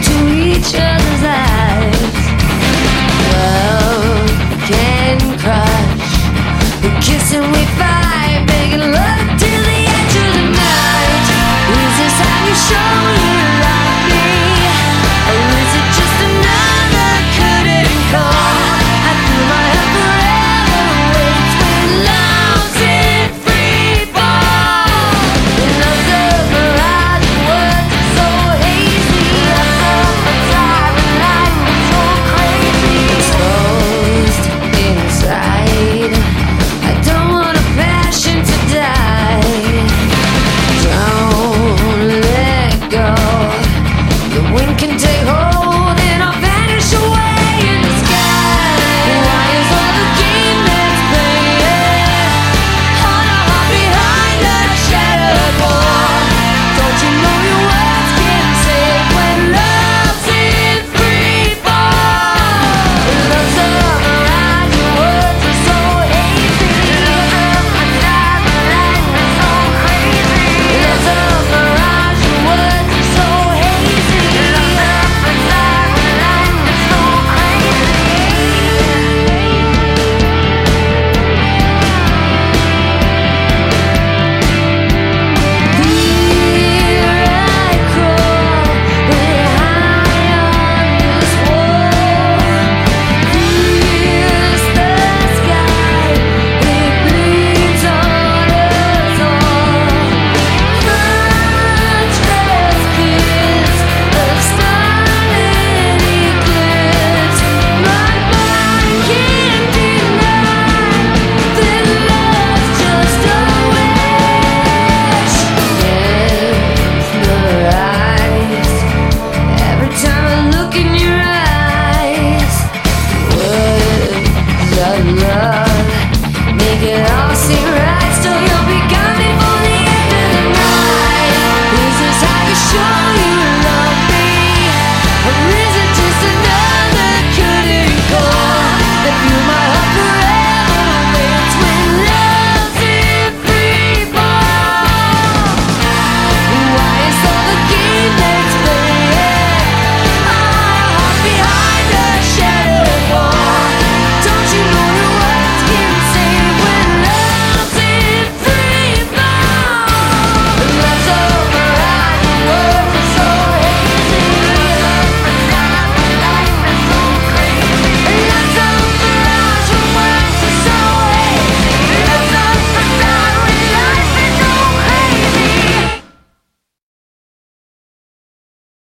into each other's eyes. Love can crush, the kissing we fight, making love till the edge of the night. Is this how you show you love me? Or is it just another curtain call? I feel my heart forever waits when love's in free fall. The love's of her eyes and words are so hazy. I felt a siren light was so crazy. Exposed inside, I don't want a passion to die. Don't let go. The wind can take hold.